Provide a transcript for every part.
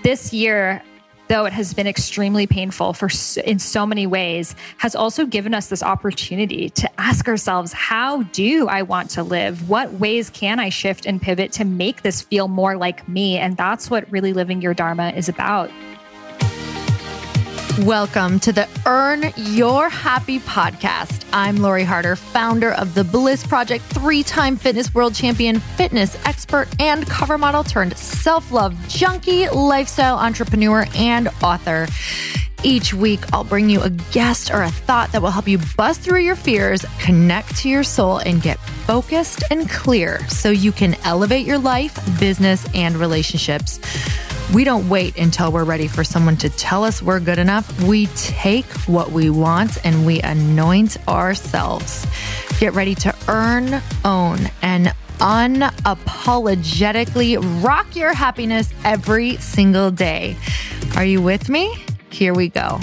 This year, though it has been extremely painful in so many ways, has also given us this opportunity to ask ourselves, how do I want to live? What ways can I shift and pivot to make this feel more like me? And that's what really living your Dharma is about. Welcome to the Earn Your Happy podcast. I'm Lori Harder, founder of The Bliss Project, 3-time fitness world champion, fitness expert, and cover model turned self-love junkie, lifestyle entrepreneur, and author. Each week, I'll bring you a guest or a thought that will help you bust through your fears, connect to your soul, and get focused and clear so you can elevate your life, business, and relationships. We don't wait until we're ready for someone to tell us we're good enough. We take what we want and we anoint ourselves. Get ready to earn, own, and unapologetically rock your happiness every single day. Are you with me? Here we go.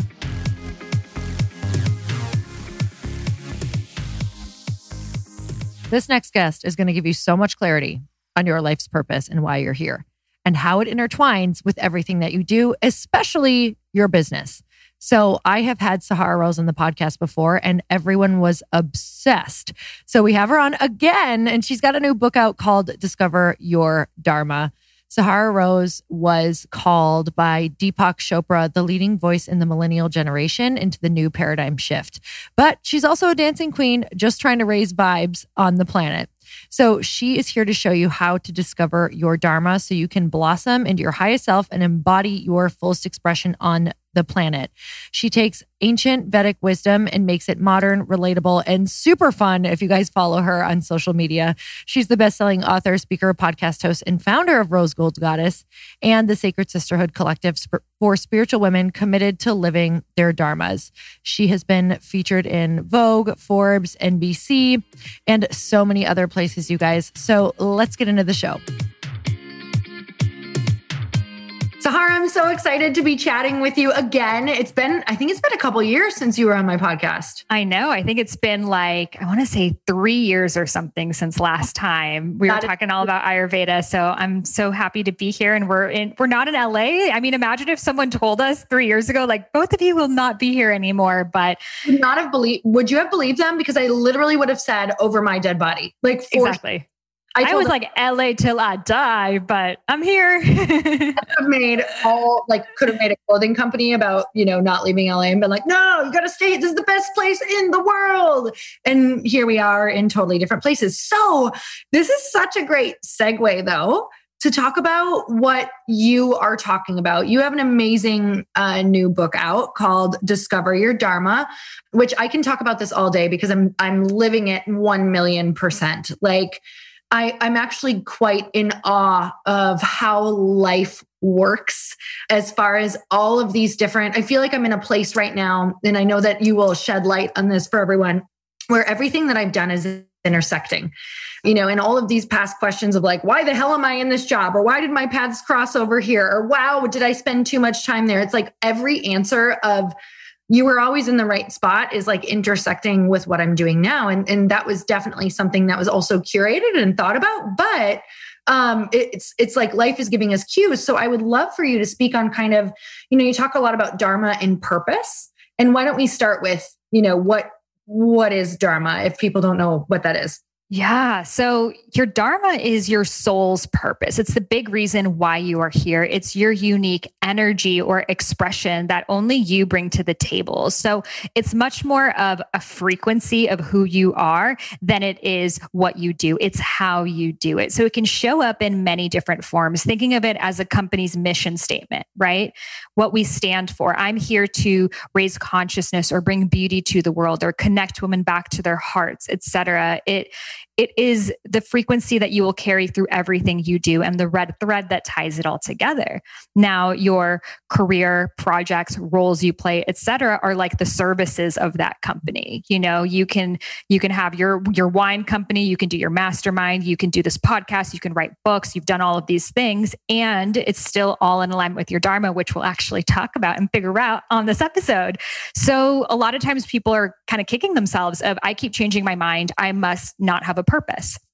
This next guest is going to give you so much clarity on your life's purpose and why you're here, and how it intertwines with everything that you do, especially your business. So I have had Sahara Rose on the podcast before and everyone was obsessed. So we have her on again and she's got a new book out called Discover Your Dharma. Sahara Rose was called by Deepak Chopra the leading voice in the millennial generation into the new paradigm shift. But she's also a dancing queen just trying to raise vibes on the planet. So she is here to show you how to discover your Dharma so you can blossom into your highest self and embody your fullest expression on the planet. She takes ancient Vedic wisdom and makes it modern, relatable, and super fun if you guys follow her on social media. She's the best-selling author, speaker, podcast host, and founder of Rose Gold Goddess and the Sacred Sisterhood Collective for spiritual women committed to living their dharmas. She has been featured in Vogue, Forbes, NBC, and so many other places, you guys. So let's get into the show. Sahara, I'm so excited to be chatting with you again. I think it's been a couple years since you were on my podcast. I know. I think it's been I want to say 3 years or something since last time we were talking all about Ayurveda. So I'm so happy to be here, and we're not in LA. I mean, imagine if someone told us 3 years ago, both of you will not be here anymore. But would you have believed them? Because I literally would have said over my dead body. Exactly. I was LA till I die, but I'm here. could have made a clothing company about, not leaving LA and been like, no, you got to stay. This is the best place in the world. And here we are in totally different places. So this is such a great segue though, to talk about what you are talking about. You have an amazing new book out called Discover Your Dharma, which I can talk about this all day because I'm living it 1,000,000%. I'm actually quite in awe of how life works as far as all of these different, I feel like I'm in a place right now, and I know that you will shed light on this for everyone, where everything that I've done is intersecting, and all of these past questions of why the hell am I in this job? Or why did my paths cross over here? Or wow, did I spend too much time there? It's every answer of you were always in the right spot is intersecting with what I'm doing now. And that was definitely something that was also curated and thought about, but it's life is giving us cues. So I would love for you to speak on kind of, you talk a lot about Dharma and purpose. And why don't we start with, what is Dharma if people don't know what that is? Yeah. So your Dharma is your soul's purpose. It's the big reason why you are here. It's your unique energy or expression that only you bring to the table. So it's much more of a frequency of who you are than it is what you do. It's how you do it. So it can show up in many different forms, thinking of it as a company's mission statement, right? What we stand for. I'm here to raise consciousness or bring beauty to the world or connect women back to their hearts, etc. It is the frequency that you will carry through everything you do and the red thread that ties it all together. Now, your career, projects, roles you play, et cetera, are like the services of that company. You can have your wine company, you can do your mastermind, you can do this podcast, you can write books, you've done all of these things, and it's still all in alignment with your Dharma, which we'll actually talk about and figure out on this episode. So a lot of times people are kind of kicking themselves of, I keep changing my mind, I must not have a purpose.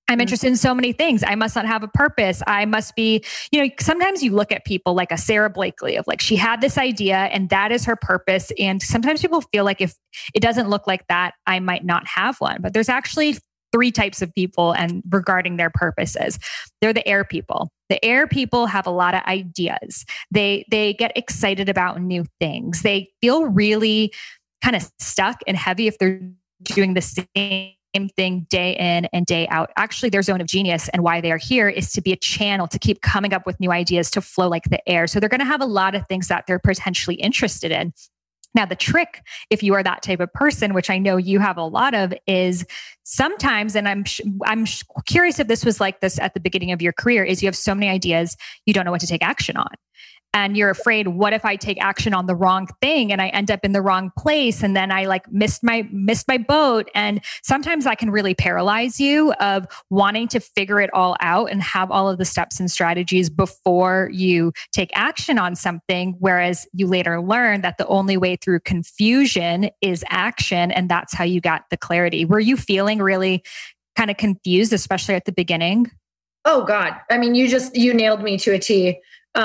I'm interested in so many things. I must not have a purpose. I must be, sometimes you look at people like a Sarah Blakely of like, she had this idea and that is her purpose. And sometimes people feel like if it doesn't look like that, I might not have one. But there's actually 3 types of people and regarding their purposes. They're the air people. The air people have a lot of ideas. They get excited about new things. They feel really kind of stuck and heavy if they're doing the same thing day in and day out. Actually, their zone of genius and why they are here is to be a channel to keep coming up with new ideas to flow like the air. So they're going to have a lot of things that they're potentially interested in. Now, the trick, if you are that type of person, which I know you have a lot of, is sometimes, and I'm curious if this was like this at the beginning of your career, is you have so many ideas, you don't know what to take action on. And you're afraid, what if I take action on the wrong thing and I end up in the wrong place and then I like missed my boat? And sometimes that can really paralyze you of wanting to figure it all out and have all of the steps and strategies before you take action on something. Whereas you later learn that the only way through confusion is action. And that's how you got the clarity. Were you feeling really kind of confused, especially at the beginning? Oh God. I mean, you nailed me to a T.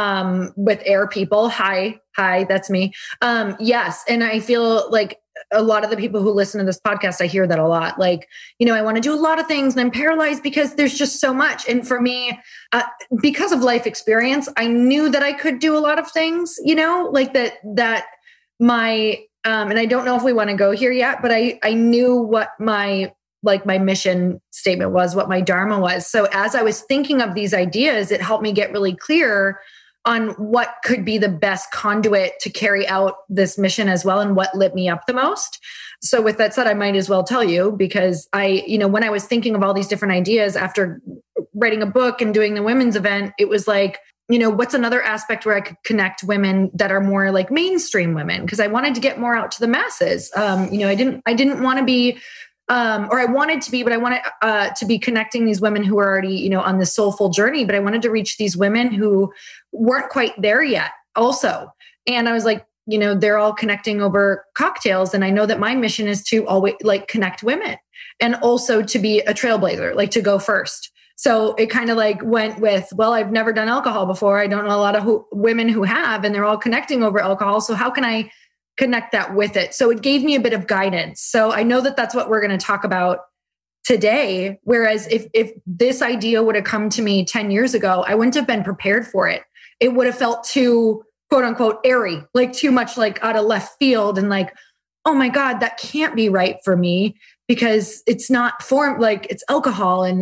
With air people. Hi, that's me. Yes. And I feel like a lot of the people who listen to this podcast, I hear that a lot. Like, I want to do a lot of things and I'm paralyzed because there's just so much. And for me, because of life experience, I knew that I could do a lot of things, like that my, and I don't know if we want to go here yet, but I knew what my mission statement was, what my dharma was. So as I was thinking of these ideas, it helped me get really clear on what could be the best conduit to carry out this mission as well and what lit me up the most. So with that said, I might as well tell you, because when I was thinking of all these different ideas after writing a book and doing the women's event, it was like, what's another aspect where I could connect women that are more like mainstream women? Because I wanted to get more out to the masses. I didn't want to be, or I wanted to be, but I wanted to be connecting these women who are already, on this soulful journey. But I wanted to reach these women who weren't quite there yet also. And I was like, they're all connecting over cocktails. And I know that my mission is to always like connect women and also to be a trailblazer, like to go first. So it kind of like went with, well, I've never done alcohol before. I don't know a lot of women who have, and they're all connecting over alcohol. So how can I connect that with it? So it gave me a bit of guidance. So I know that that's what we're going to talk about today. Whereas if this idea would have come to me 10 years ago, I wouldn't have been prepared for it. It would have felt too, quote unquote, airy, like too much like out of left field and like, oh my God, that can't be right for me because it's not formed, like it's alcohol and,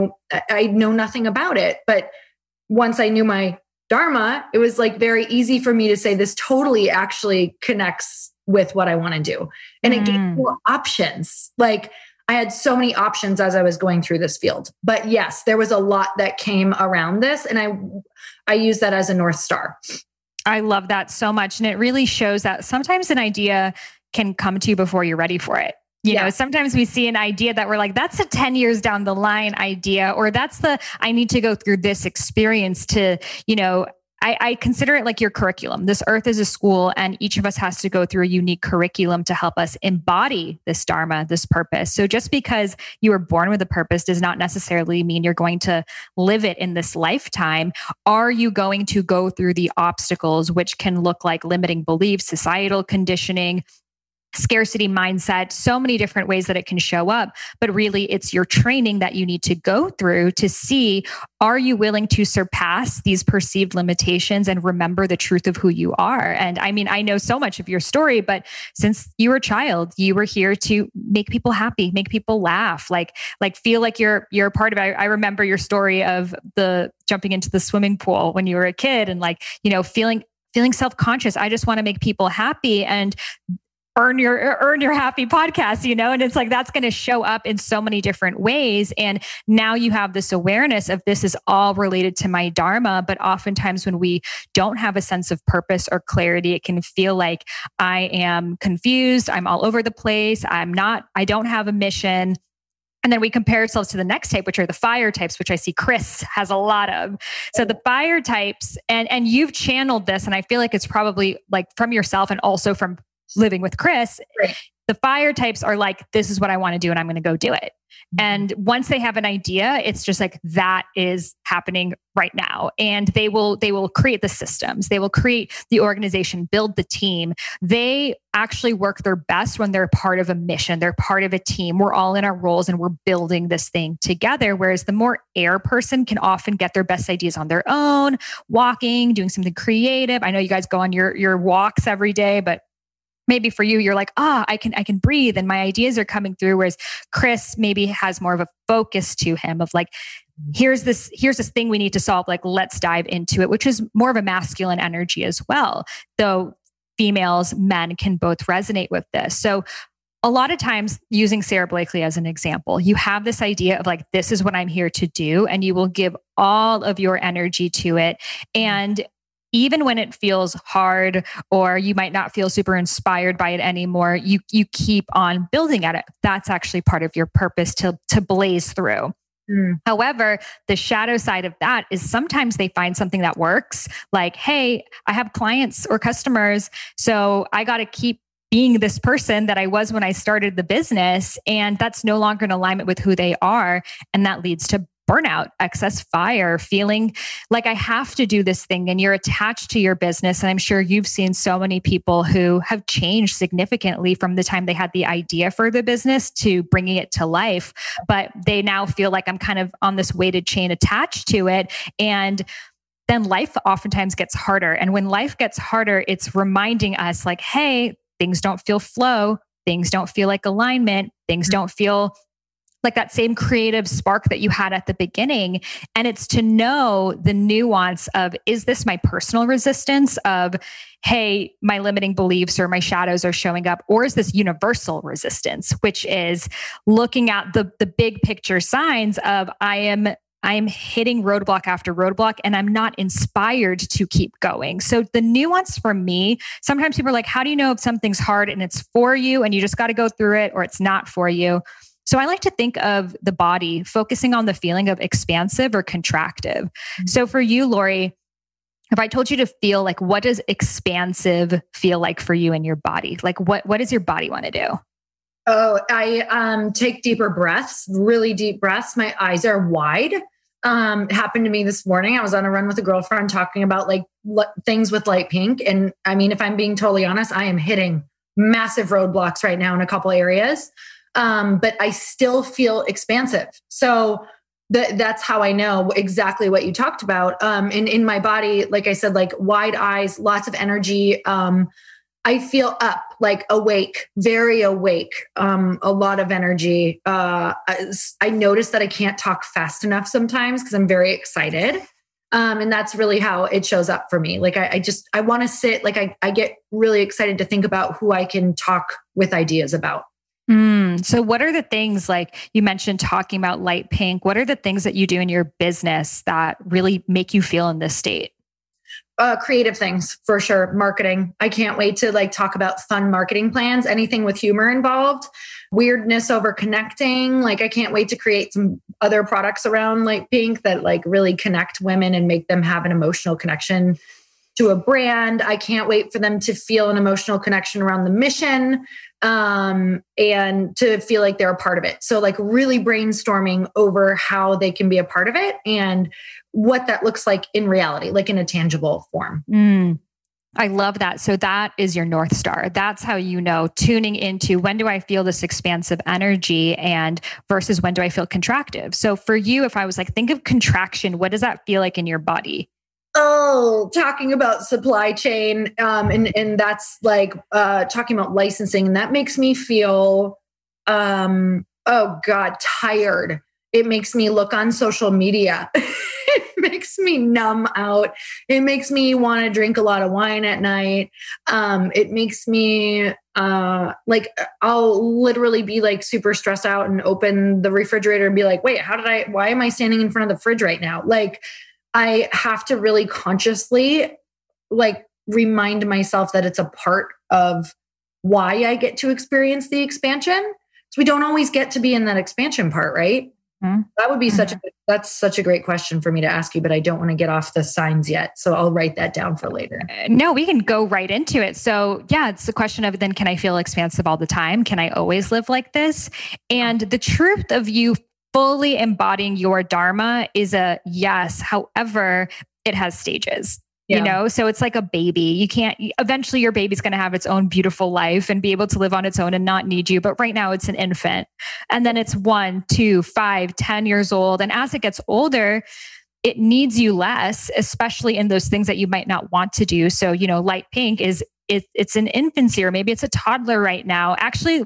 I know nothing about it. But once I knew my dharma, it was like very easy for me to say this totally actually connects with what I want to do. And it gave more options. Like I had so many options as I was going through this field. But yes, there was a lot that came around this. And I use that as a North Star. I love that so much. And it really shows that sometimes an idea can come to you before you're ready for it. Sometimes we see an idea that we're like, that's a 10 years down the line idea, or that's I need to go through this experience to, I consider it like your curriculum. This earth is a school and each of us has to go through a unique curriculum to help us embody this dharma, this purpose. So just because you were born with a purpose does not necessarily mean you're going to live it in this lifetime. Are you going to go through the obstacles, which can look like limiting beliefs, societal conditioning, scarcity mindset, so many different ways that it can show up. But really, it's your training that you need to go through to see, are you willing to surpass these perceived limitations and remember the truth of who you are? And I mean, I know so much of your story, but since you were a child, you were here to make people happy, make people laugh, like feel like you're a part of it. I remember your story of the jumping into the swimming pool when you were a kid and feeling self-conscious. I just want to make people happy and earn your happy podcast, and it's like, that's going to show up in so many different ways. And now you have this awareness of this is all related to my dharma. But oftentimes when we don't have a sense of purpose or clarity, it can feel like I am confused. I'm all over the place. I don't have a mission. And then we compare ourselves to the next type, which are the fire types, which I see Chris has a lot of. So the fire types, and you've channeled this, and I feel like it's probably like from yourself and also from living with Chris, right, The fire types are like, this is what I want to do and I'm going to go do it. And once they have an idea, it's just like, that is happening right now. And they will create the systems. They will create the organization, build the team. They actually work their best when they're part of a mission. They're part of a team. We're all in our roles and we're building this thing together. Whereas the more air person can often get their best ideas on their own, walking, doing something creative. I know you guys go on your walks every day, but maybe for you, you're like, I can breathe and my ideas are coming through. Whereas Chris maybe has more of a focus to him of like, here's this thing we need to solve. Like, let's dive into it, which is more of a masculine energy as well. Though females, men can both resonate with this. So a lot of times, using Sara Blakely as an example, you have this idea of like, this is what I'm here to do. And you will give all of your energy to it. And even when it feels hard or you might not feel super inspired by it anymore, you keep on building at it. That's actually part of your purpose to blaze through. However, the shadow side of that is sometimes they find something that works. Like, hey, I have clients or customers, so I got to keep being this person that I was when I started the business. And that's no longer in alignment with who they are. And that leads to burnout, excess fire, feeling like I have to do this thing, and you're attached to your business. And I'm sure you've seen so many people who have changed significantly from the time they had the idea for the business to bringing it to life. But they now feel like I'm kind of on this weighted chain attached to it. And then life oftentimes gets harder. And when life gets harder, it's reminding us like, hey, things don't feel flow. Things don't feel like alignment. Things don't feel like that same creative spark that you had at the beginning. And it's to know the nuance of, is this my personal resistance of, hey, my limiting beliefs or my shadows are showing up? Or is this universal resistance, which is looking at the big picture signs of I am hitting roadblock after roadblock and I'm not inspired to keep going. So the nuance for me, sometimes people are like, how do you know if something's hard and it's for you and you just got to go through it, or it's not for you? So I like to think of the body focusing on the feeling of expansive or contractive. So for you, Lori, if I told you to feel like, what does expansive feel like for you in your body? Like what does your body want to do? Oh, I take deeper breaths, really deep breaths. My eyes are wide. It happened to me this morning. I was on a run with a girlfriend talking about like things with light pink. And I mean, if I'm being totally honest, I am hitting massive roadblocks right now in a couple areas. But I still feel expansive. So that's how I know exactly what you talked about. In my body, like I said, like wide eyes, lots of energy. I feel up, like awake, very awake, a lot of energy. I notice that I can't talk fast enough sometimes because I'm very excited. And that's really how it shows up for me. Like I want to sit, like I get really excited to think about who I can talk with ideas about. So what are the things, like you mentioned talking about light pink, what are the things that you do in your business that really make you feel in this state? Creative things for sure. Marketing. I can't wait to like talk about fun marketing plans, anything with humor involved, weirdness over connecting. Like I can't wait to create some other products around light pink that like really connect women and make them have an emotional connection to a brand. I can't wait for them to feel an emotional connection around the mission, and to feel like they're a part of it. So like really brainstorming over how they can be a part of it and what that looks like in reality, like in a tangible form. I love that. So that is your North Star. That's how you know, tuning into when do I feel this expansive energy and versus when do I feel contractive. So for you, if I was like, think of contraction, what does that feel like in your body? Oh, talking about supply chain, and that's like talking about licensing, and that makes me feel, oh God, tired. It makes me look on social media. It makes me numb out. It makes me want to drink a lot of wine at night. It makes me like I'll literally be like super stressed out and open the refrigerator and be like, wait, why am I standing in front of the fridge right now? Like I have to really consciously like remind myself that it's a part of why I get to experience the expansion. So we don't always get to be in that expansion part, right? That would be that's such a great question for me to ask you, but I don't want to get off the signs yet. So I'll write that down for later. No, we can go right into it. So yeah, it's a question of then, can I feel expansive all the time? Can I always live like this? And the truth of you fully embodying your dharma is a yes. However, it has stages. So it's like a baby. Eventually your baby's going to have its own beautiful life and be able to live on its own and not need you. But right now it's an infant. And then it's 1, 2, 5, 10 years old. And as it gets older, it needs you less, especially in those things that you might not want to do. So, light pink it's an infancy, or maybe it's a toddler right now. Actually,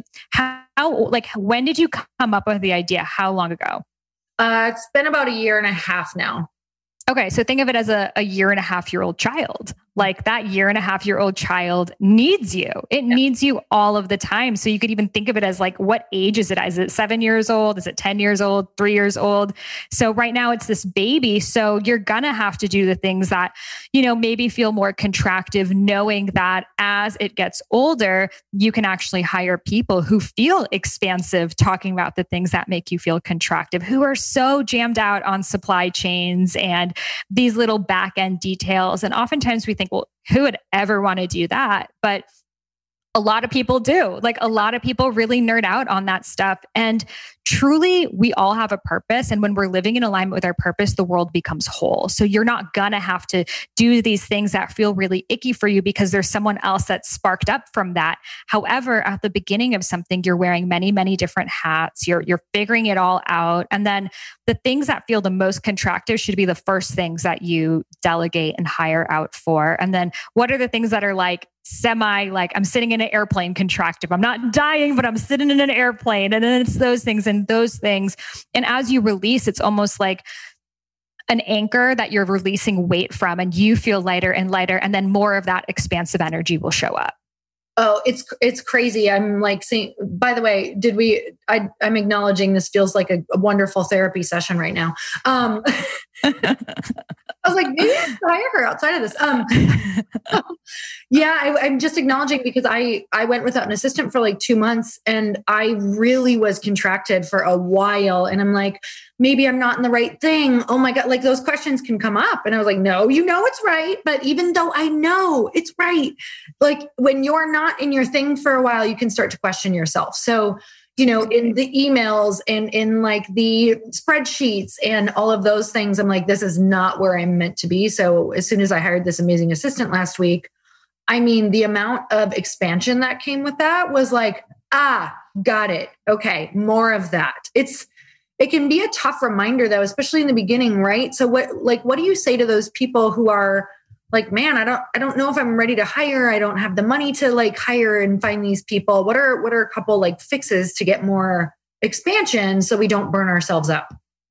when did you come up with the idea? How long ago? It's been about 1.5 years now. Okay. So think of it as a 1.5-year-old child. Like that 1.5-year-old child needs you. It needs you all of the time. So you could even think of it as like, what age is it? Is it 7 years old? Is it 10 years old? 3 years old? So right now it's this baby. So you're going to have to do the things that, maybe feel more contractive, knowing that as it gets older, you can actually hire people who feel expansive, talking about the things that make you feel contractive, who are so jammed out on supply chains and these little back end details. And oftentimes we think, well, who would ever want to do that? But a lot of people do. Like a lot of people really nerd out on that stuff. And truly, we all have a purpose. And when we're living in alignment with our purpose, the world becomes whole. So you're not going to have to do these things that feel really icky for you because there's someone else that's sparked up from that. However, at the beginning of something, you're wearing many, many different hats. You're figuring it all out. And then the things that feel the most contractive should be the first things that you delegate and hire out for. And then what are the things that are like I'm sitting in an airplane contractive. I'm not dying, but I'm sitting in an airplane. And then it's those things and those things. And as you release, it's almost like an anchor that you're releasing weight from, and you feel lighter and lighter. And then more of that expansive energy will show up. Oh, it's crazy. I'm like saying, by the way, I'm acknowledging this feels like a wonderful therapy session right now. I was like, maybe I should hire her outside of this. I'm just acknowledging because I went without an assistant for like 2 months and I really was contracted for a while. And I'm like, maybe I'm not in the right thing. Oh my God, like those questions can come up. And I was like, no, it's right. But even though I know it's right, like when you're not in your thing for a while, you can start to question yourself. So, in the emails and in like the spreadsheets and all of those things, I'm like, this is not where I'm meant to be. So as soon as I hired this amazing assistant last week, I mean, the amount of expansion that came with that was like, got it. Okay. More of that. It can be a tough reminder though, especially in the beginning, right? So what do you say to those people who are like, man, I don't know if I'm ready to hire. I don't have the money to like hire and find these people. What are a couple like fixes to get more expansion so we don't burn ourselves out?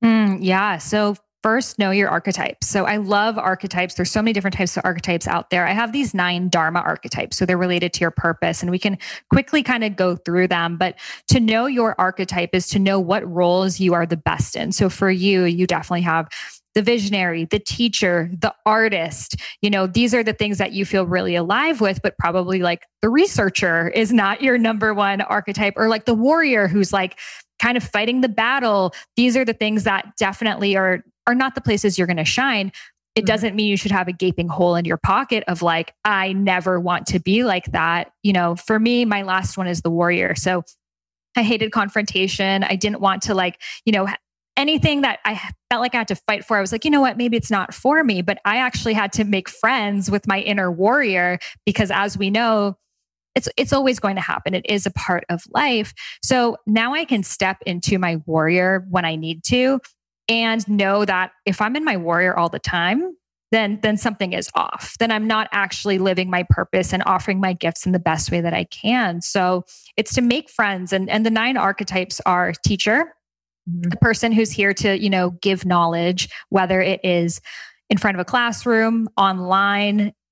So first, know your archetypes. So I love archetypes. There's so many different types of archetypes out there. I have these 9 Dharma archetypes. So they're related to your purpose, and we can quickly kind of go through them. But to know your archetype is to know what roles you are the best in. So for you definitely have the visionary, the teacher, the artist. These are the things that you feel really alive with, but probably like the researcher is not your number one archetype, or like the warrior who's like kind of fighting the battle. These are the things that definitely are not the places you're going to shine. It doesn't mean you should have a gaping hole in your pocket of like, I never want to be like that. For me, my last one is the warrior. So I hated confrontation. I didn't want to anything that I felt like I had to fight for. I was like, you know what, maybe it's not for me, but I actually had to make friends with my inner warrior because as we know, it's always going to happen. It is a part of life. So now I can step into my warrior when I need to and know that if I'm in my warrior all the time, then something is off. Then I'm not actually living my purpose and offering my gifts in the best way that I can. So it's to make friends. And the 9 archetypes are teacher, the person who's here to, give knowledge, whether it is in front of a classroom, online,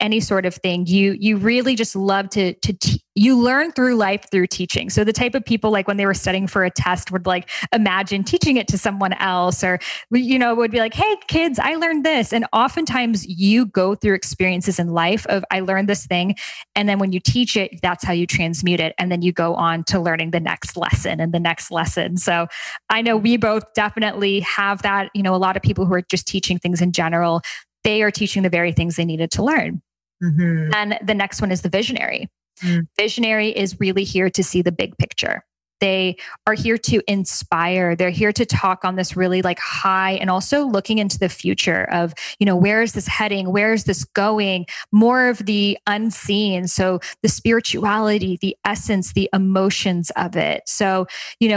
any sort of thing, you really just love to you learn through life through teaching. So the type of people, like when they were studying for a test, would like imagine teaching it to someone else, or would be like, hey kids, I learned this. And oftentimes you go through experiences in life of, I learned this thing, and then when you teach it, that's how you transmute it, and then you go on to learning the next lesson and the next lesson. So I know we both definitely have that. A lot of people who are just teaching things in general, they are teaching the very things they needed to learn. Mm-hmm. And the next one is the visionary. Visionary is really here to see the big picture. They are here to inspire. They're here to talk on this really like high, and also looking into the future of, where is this heading? Where is this going? More of the unseen. So the spirituality, the essence, the emotions of it. So,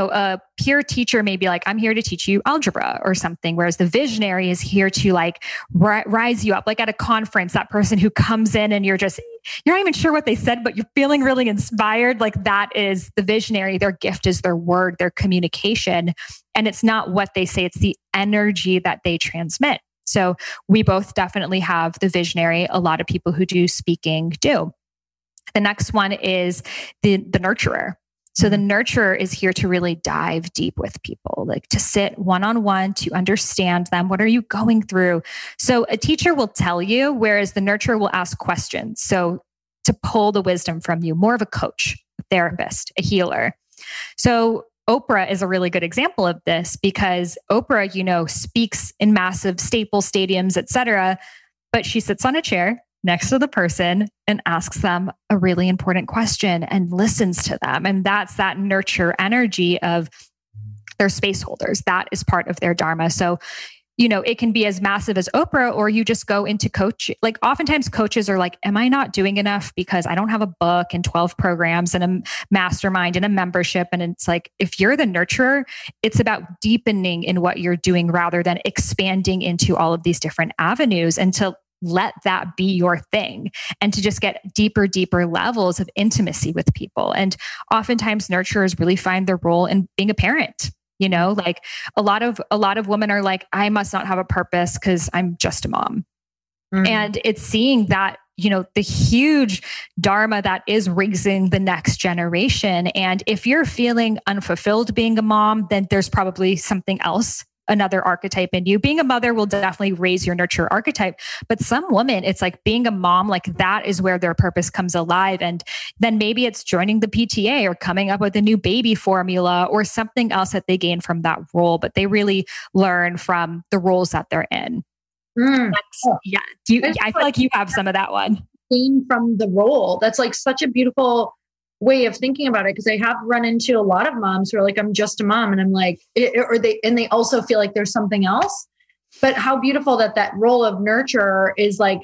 a peer teacher may be like, I'm here to teach you algebra or something. Whereas the visionary is here to like rise you up. Like at a conference, that person who comes in and you're not even sure what they said, but you're feeling really inspired. Like that is the visionary. Their gift is their word, their communication. And it's not what they say, it's the energy that they transmit. So we both definitely have the visionary. A lot of people who do speaking do. The next one is the nurturer. So the nurturer is here to really dive deep with people, like to sit one-on-one, to understand them. What are you going through? So a teacher will tell you, whereas the nurturer will ask questions. So to pull the wisdom from you, more of a coach, a therapist, a healer. So Oprah is a really good example of this, because Oprah, speaks in massive Staples stadiums, etc. But she sits on a chair next to the person and asks them a really important question and listens to them. And that's that nurture energy of their space holders. That is part of their dharma. So, it can be as massive as Oprah, or you just go into coach. Like oftentimes coaches are like, am I not doing enough because I don't have a book and 12 programs and a mastermind and a membership? And it's like, if you're the nurturer, it's about deepening in what you're doing rather than expanding into all of these different avenues, and to let that be your thing, and to just get deeper levels of intimacy with people. And oftentimes nurturers really find their role in being a parent. Like a lot of women are like, I must not have a purpose because I'm just a mom. And it's seeing that, the huge dharma that is raising the next generation. And if you're feeling unfulfilled being a mom, then there's probably something else, another archetype in you. Being a mother will definitely raise your nurture archetype. But some women, it's like being a mom, like that is where their purpose comes alive. And then maybe it's joining the PTA or coming up with a new baby formula or something else that they gain from that role. But they really learn from the roles that they're in. Yeah. I feel like you have some of that one. Gain from the role. That's like such a beautiful way of thinking about it, because I have run into a lot of moms who are like, I'm just a mom, and I'm like, they also feel like there's something else. But how beautiful that role of nurturer is like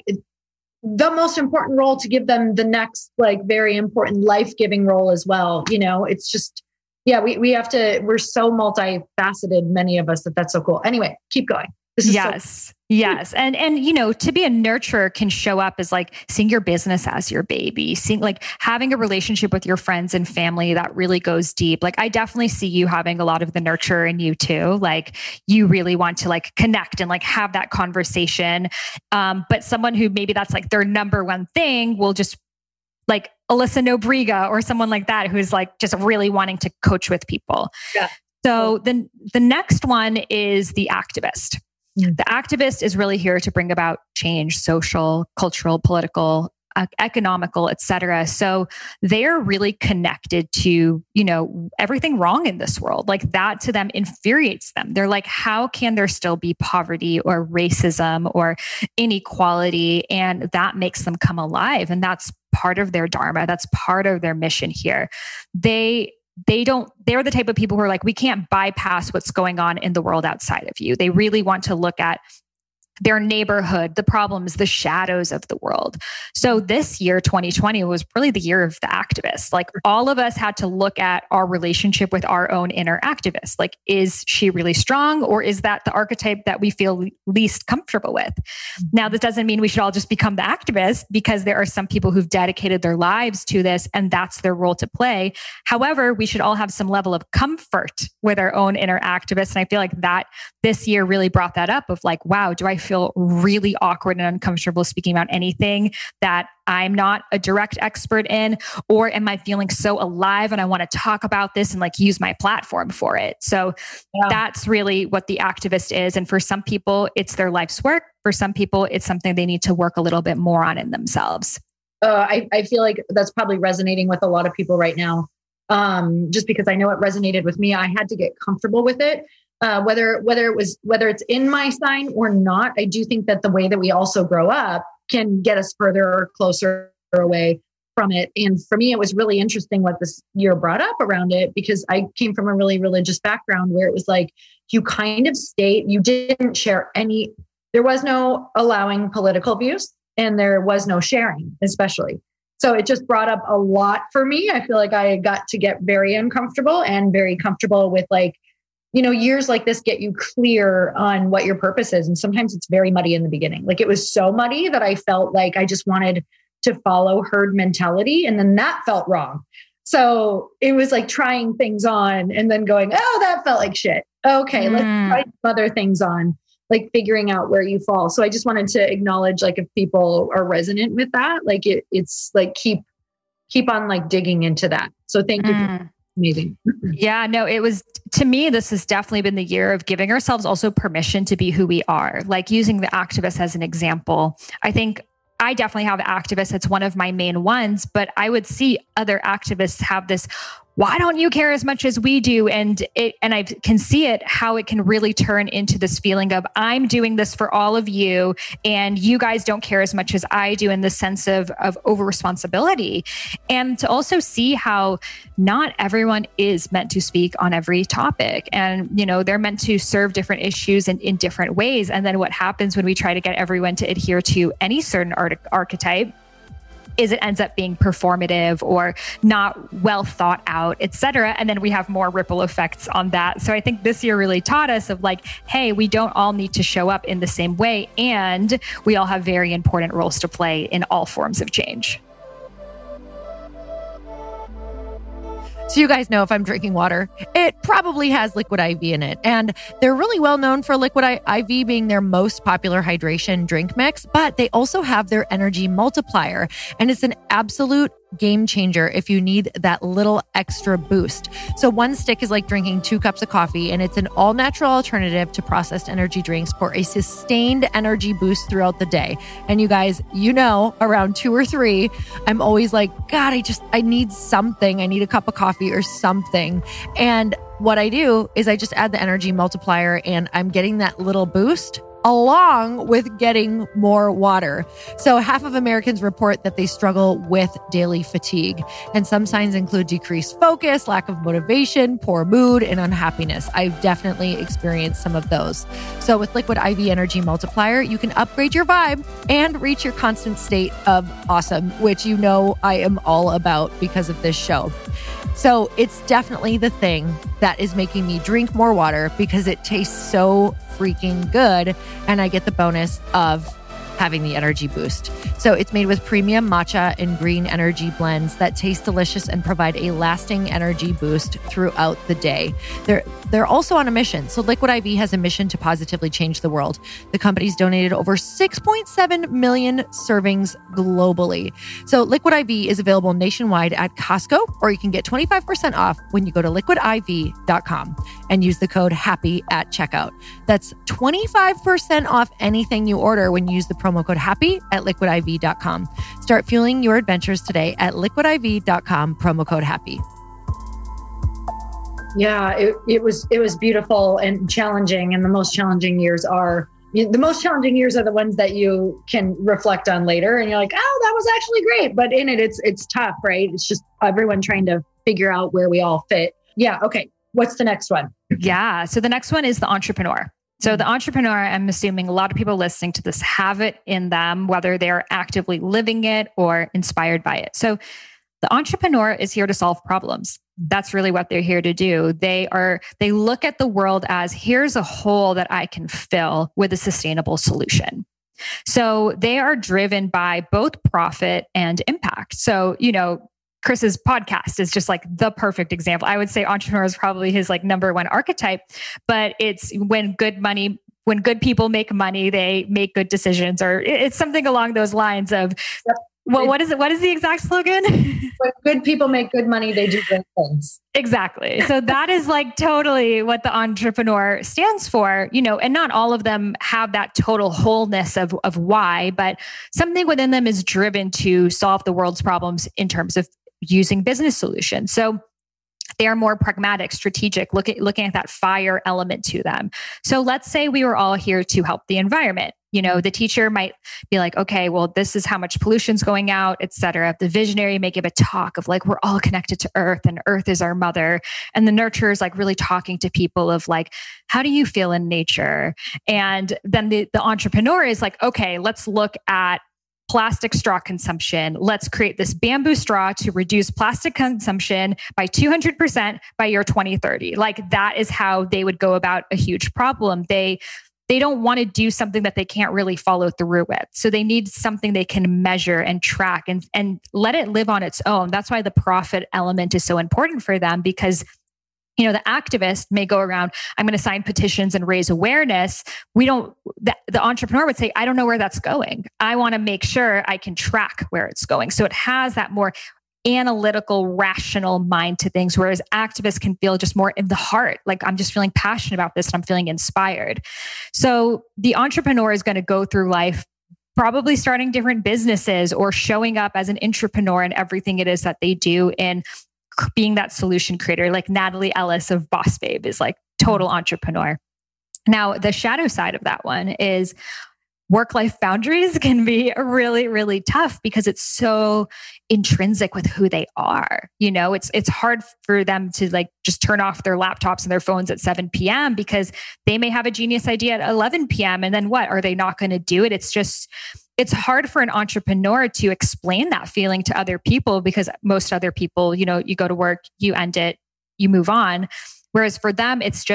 the most important role to give them the next like very important life-giving role as well. It's just, we have to, we're so multifaceted, many of us, that's so cool. Anyway, keep going. This is Yes. And to be a nurturer can show up as like seeing your business as your baby, seeing like having a relationship with your friends and family that really goes deep. Like I definitely see you having a lot of the nurture in you too. Like you really want to like connect and like have that conversation. But someone who maybe that's like their number one thing will just like Alyssa Nobriga or someone like that, who's like just really wanting to coach with people. Yeah. So then the next one is the activist. The activist is really here to bring about change, social, cultural, political, economical, etc. So they're really connected to, everything wrong in this world. Like that to them infuriates them. They're like, how can there still be poverty or racism or inequality? And that makes them come alive. And that's part of their dharma. That's part of their mission here. They're the type of people who are like, we can't bypass what's going on in the world outside of you. They really want to look at their neighborhood, the problems, the shadows of the world. So this year, 2020, was really the year of the activist. Like all of us had to look at our relationship with our own inner activist. Like, is she really strong, or is that the archetype that we feel least comfortable with? Now, this doesn't mean we should all just become the activist, because there are some people who've dedicated their lives to this and that's their role to play. However, we should all have some level of comfort with our own inner activist. And I feel like that this year really brought that up of like, wow, do I feel really awkward and uncomfortable speaking about anything that I'm not a direct expert in? Or am I feeling so alive and I want to talk about this and like use my platform for it? So that's really what the activist is. And for some people, it's their life's work. For some people, it's something they need to work a little bit more on in themselves. I feel like that's probably resonating with a lot of people right now. Just because I know it resonated with me, I had to get comfortable with it. Whether it's in my sign or not, I do think that the way that we also grow up can get us further or closer away from it. And for me, it was really interesting what this year brought up around it, because I came from a really religious background where it was like, you kind of you didn't share there was no allowing political views and there was no sharing, especially. So it just brought up a lot for me. I feel like I got to get very uncomfortable and very comfortable with like, years like this get you clear on what your purpose is. And sometimes it's very muddy in the beginning. Like it was so muddy that I felt like I just wanted to follow herd mentality. And then that felt wrong. So it was like trying things on and then going, oh, that felt like shit. Okay, let's try some other things on, like figuring out where you fall. So I just wanted to acknowledge, like, if people are resonant with that, like it's like, keep on like digging into that. So thank you. Amazing. Yeah, no, to me, this has definitely been the year of giving ourselves also permission to be who we are. Like using the activist as an example. I think I definitely have activists. It's one of my main ones, but I would see other activists have this, why don't you care as much as we do? And I can see it, how it can really turn into this feeling of, I'm doing this for all of you and you guys don't care as much as I do, in the sense of over responsibility. And to also see how not everyone is meant to speak on every topic. And, they're meant to serve different issues in different ways. And then what happens when we try to get everyone to adhere to any certain archetype is it ends up being performative or not well thought out, et cetera. And then we have more ripple effects on that. So I think this year really taught us of like, hey, we don't all need to show up in the same way. And we all have very important roles to play in all forms of change. So you guys know if I'm drinking water, it probably has Liquid IV in it. And they're really well known for Liquid IV being their most popular hydration drink mix, but they also have their energy multiplier. And it's an absolute game changer if you need that little extra boost. So one stick is like drinking 2 cups of coffee, and it's an all-natural alternative to processed energy drinks for a sustained energy boost throughout the day. And you guys, around 2 or 3, I'm always like, God, I need something. I need a cup of coffee or something. And what I do is I just add the energy multiplier, and I'm getting that little boost along with getting more water. So half of Americans report that they struggle with daily fatigue. And some signs include decreased focus, lack of motivation, poor mood, and unhappiness. I've definitely experienced some of those. So with Liquid IV Energy Multiplier, you can upgrade your vibe and reach your constant state of awesome, which I am all about because of this show. So it's definitely the thing that is making me drink more water, because it tastes so freaking good. And I get the bonus of having the energy boost. So it's made with premium matcha and green energy blends that taste delicious and provide a lasting energy boost throughout the day. They're also on a mission. So Liquid IV has a mission to positively change the world. The company's donated over 6.7 million servings globally. So Liquid IV is available nationwide at Costco, or you can get 25% off when you go to liquidiv.com and use the code HAPPY at checkout. That's 25% off anything you order when you use the promo code HAPPY at liquidiv.com. Start fueling your adventures today at liquidiv.com, promo code HAPPY. Yeah, it was beautiful and challenging. And the most challenging years are the ones that you can reflect on later. And you're like, oh, that was actually great. But in it, it's tough, right? It's just everyone trying to figure out where we all fit. Yeah. Okay. What's the next one? Yeah. So the next one is the entrepreneur. So the entrepreneur, I'm assuming a lot of people listening to this have it in them, whether they're actively living it or inspired by it. So the entrepreneur is here to solve problems. That's really what they're here to do. They look at the world as, here's a hole that I can fill with a sustainable solution. So they are driven by both profit and impact. So, Chris's podcast is just like the perfect example. I would say entrepreneur is probably his like number one archetype, but it's when good money when good people make money, they make good decisions, or it's something along those lines of, yep. Well, what is it? What is the exact slogan? When good people make good money, they do great things. Exactly. So that is like totally what the entrepreneur stands for, and not all of them have that total wholeness of why, but something within them is driven to solve the world's problems in terms of using business solutions. So they are more pragmatic, strategic, looking at that fire element to them. So let's say we were all here to help the environment. The teacher might be like, okay, well, this is how much pollution's going out, et cetera. The visionary may give a talk of like, we're all connected to Earth and Earth is our mother. And the nurturer is like really talking to people of like, how do you feel in nature? And then the entrepreneur is like, okay, let's look at plastic straw consumption. Let's create this bamboo straw to reduce plastic consumption by 200% by year 2030. Like that is how they would go about a huge problem. They don't want to do something that they can't really follow through with. So they need something they can measure and track and let it live on its own. That's why the profit element is so important for them, because the activist may go around, I'm going to sign petitions and raise awareness. The entrepreneur would say, I don't know where that's going. I want to make sure I can track where it's going. So it has that more analytical, rational mind to things, whereas activists can feel just more in the heart. Like, I'm just feeling passionate about this and I'm feeling inspired. So the entrepreneur is going to go through life probably starting different businesses or showing up as an entrepreneur in everything it is that they do, and being that solution creator. Like Natalie Ellis of Boss Babe is like total entrepreneur. Now, the shadow side of that one is work-life boundaries can be really, really tough because it's so intrinsic with who they are. It's hard for them to like just turn off their laptops and their phones at 7 p.m. because they may have a genius idea at 11 p.m. And then what? Are they not going to do it? It's hard for an entrepreneur to explain that feeling to other people, because most other people, you go to work, you end it, you move on. Whereas for them, it's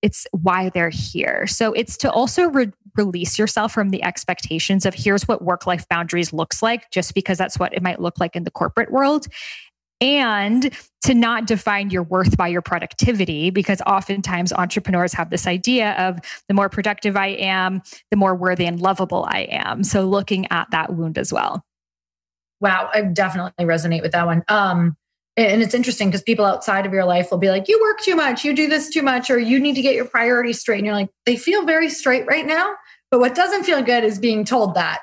why they're here. So it's to also release yourself from the expectations of here's what work-life boundaries looks like, just because that's what it might look like in the corporate world. And to not define your worth by your productivity, because oftentimes entrepreneurs have this idea of the more productive I am, the more worthy and lovable I am. So looking at that wound as well. Wow, I definitely resonate with that one. And it's interesting because people outside of your life will be like, you work too much, you do this too much, or you need to get your priorities straight. And you're like, they feel very straight right now. But what doesn't feel good is being told that.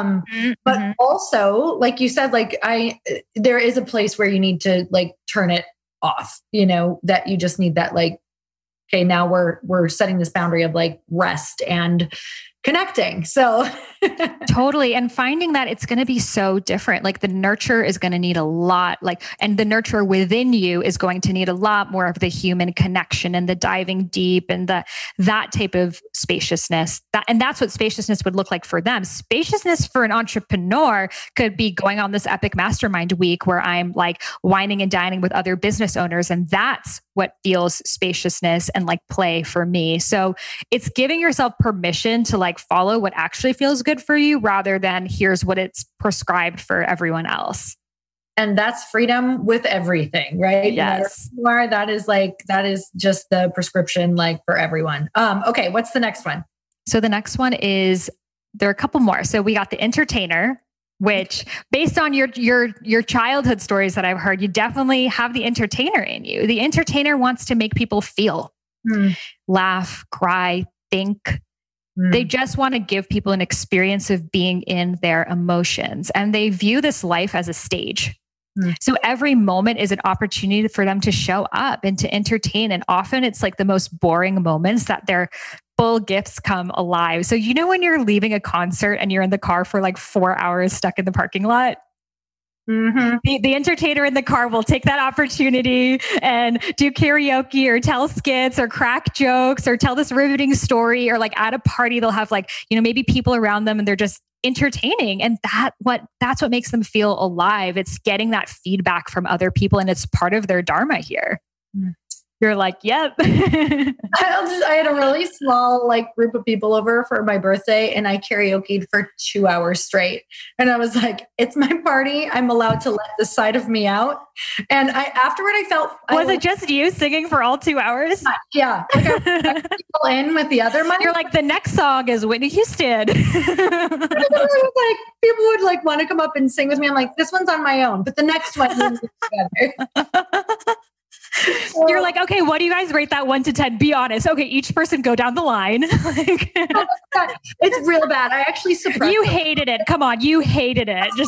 But also, like you said, there is a place where you need to like turn it off, that you just need that like, okay, now we're setting this boundary of like rest and connecting. So totally. And finding that it's going to be so different. Like the nurture is going to need a lot, and the nurturer within you is going to need a lot more of the human connection and the diving deep and that type of spaciousness. And that's what spaciousness would look like for them. Spaciousness for an entrepreneur could be going on this epic mastermind week where I'm like wining and dining with other business owners. And that's what feels spaciousness and like play for me. So it's giving yourself permission to like follow what actually feels good for you rather than here's what it's prescribed for everyone else. And that's freedom with everything, right? Yes. No matter who you are, that is just the prescription like for everyone. Okay. What's the next one? So the next one is, there are a couple more. So we got the entertainer, which based on your childhood stories that I've heard, you definitely have the entertainer in you. The entertainer wants to make people feel, laugh, cry, think. They just want to give people an experience of being in their emotions, and they view this life as a stage. So every moment is an opportunity for them to show up and to entertain. And often it's like the most boring moments that their full gifts come alive. So when you're leaving a concert and you're in the car for like 4 hours stuck in the parking lot, the entertainer in the car will take that opportunity and do karaoke or tell skits or crack jokes or tell this riveting story, or like at a party, they'll have like, maybe people around them and they're just entertaining. And that's what makes them feel alive. It's getting that feedback from other people, and it's part of their dharma here. You're like, yep. I had a really small group of people over for my birthday, and I karaoke'd for 2 hours straight. And I was like, it's my party. I'm allowed to let this side of me out. And afterward I felt... Was it just you singing for all 2 hours? Yeah. I people in with the other mic. You're like, the next song is Whitney Houston. People would want to come up and sing with me. I'm like, this one's on my own, but the next one we'll do together. You're like, okay, what do you guys rate that 1 to 10? Be honest. Okay, each person go down the line. It's real bad. I actually suppressed You hated it. Come on, you hated it. Just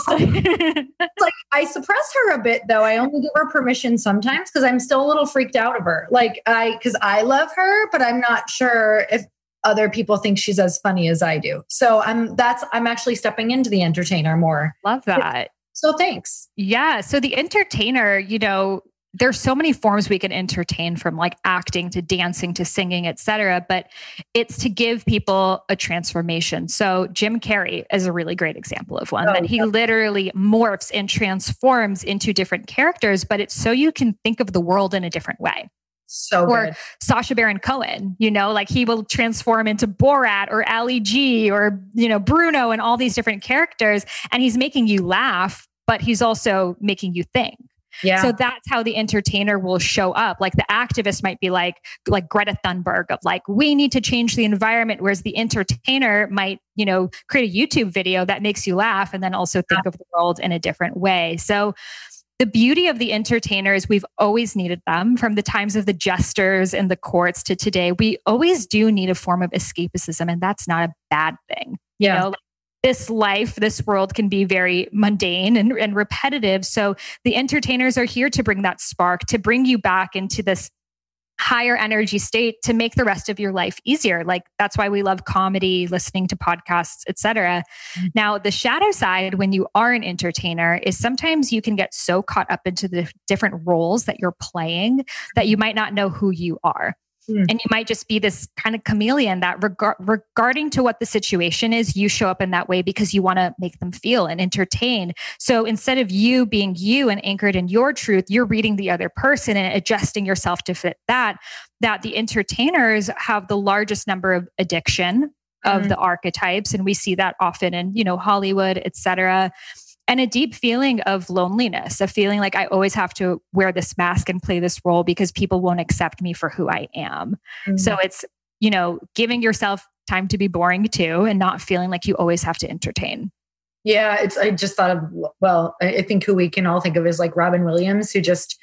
I suppress her a bit, though. I only give her permission sometimes because I'm still a little freaked out of her. Because I love her, but I'm not sure if other people think she's as funny as I do. So I'm actually stepping into the entertainer more. Love that. So thanks. Yeah. So the entertainer, there's so many forms we can entertain, from acting to dancing to singing, etc. But it's to give people a transformation. So Jim Carrey is a really great example of one that he literally morphs and transforms into different characters, but it's so you can think of the world in a different way. So or good. Sacha Baron Cohen, he will transform into Borat or Ali G or, Bruno and all these different characters. And he's making you laugh, but he's also making you think. Yeah. So that's how the entertainer will show up. The activist might be like Greta Thunberg of we need to change the environment. Whereas the entertainer might, create a YouTube video that makes you laugh and then also think of the world in a different way. So the beauty of the entertainer is we've always needed them, from the times of the jesters in the courts to today. We always do need a form of escapism, and that's not a bad thing. Yeah. This world can be very mundane and repetitive. So the entertainers are here to bring that spark, to bring you back into this higher energy state, to make the rest of your life easier. That's why we love comedy, listening to podcasts, etc. Now, the shadow side, when you are an entertainer, is sometimes you can get so caught up into the different roles that you're playing that you might not know who you are. And you might just be this kind of chameleon that regarding to what the situation is, you show up in that way because you want to make them feel and entertain. So instead of you being you and anchored in your truth, you're reading the other person and adjusting yourself to fit that the entertainers have the largest number of addiction of the archetypes. And we see that often in, Hollywood, et cetera. And a deep feeling of loneliness, a feeling like I always have to wear this mask and play this role because people won't accept me for who I am. So it's, giving yourself time to be boring too, and not feeling like you always have to entertain. Yeah. I just thought of, I think who we can all think of is Robin Williams, who just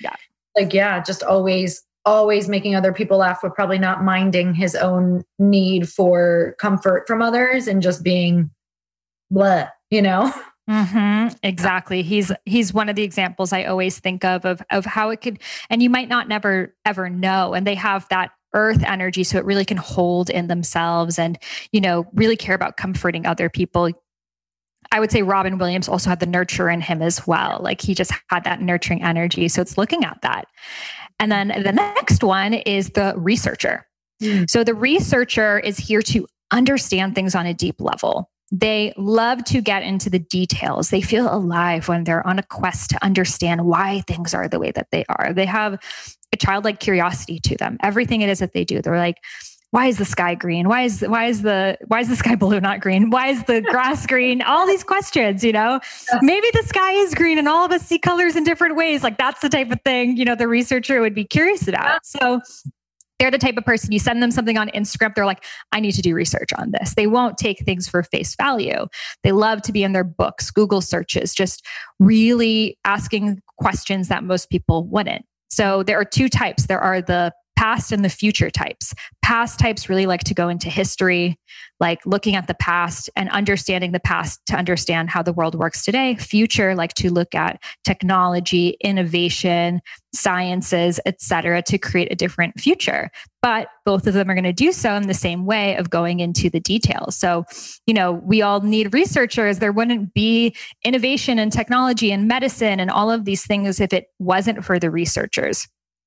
just always making other people laugh, but probably not minding his own need for comfort from others and just being blah, Mm-hmm, exactly. He's one of the examples I always think of how it could, and you might not never ever know. And they have that earth energy, so it really can hold in themselves and, really care about comforting other people. I would say Robin Williams also had the nurture in him as well. He just had that nurturing energy. So it's looking at that. And then the next one is the researcher. So the researcher is here to understand things on a deep level. They love to get into the details. They feel alive when they're on a quest to understand why things are the way that they are. They have a childlike curiosity to them. Everything it is that they do, they're like, why is the sky green? Why is the sky blue, not green? Why is the grass green? All these questions, maybe the sky is green and all of us see colors in different ways. That's the type of thing, the researcher would be curious about. So they're the type of person, you send them something on Instagram, they're like, I need to do research on this. They won't take things for face value. They love to be in their books, Google searches, just really asking questions that most people wouldn't. So there are two types. There are the past and the future types. Past types really like to go into history, looking at the past and understanding the past to understand how the world works today. Future like to look at technology, innovation, sciences, etc., to create a different future. But both of them are going to do so in the same way of going into the details. So, we all need researchers. There wouldn't be innovation and technology and medicine and all of these things if it wasn't for the researchers.